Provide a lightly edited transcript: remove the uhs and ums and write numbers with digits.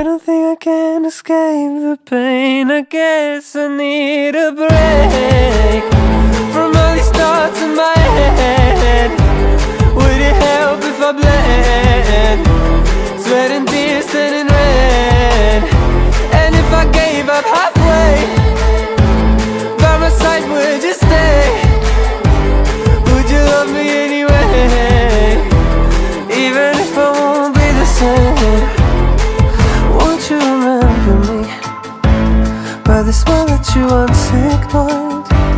I don't think I can escape the pain. I guess I need a break from all these thoughts in my head. Would it help if I bled? Sweat and tears turning red. And if I gave up halfway, by my side would you stay? Would you love me anyway? Even if I won't be the same. Won't you remember me by the smile that you once ignored?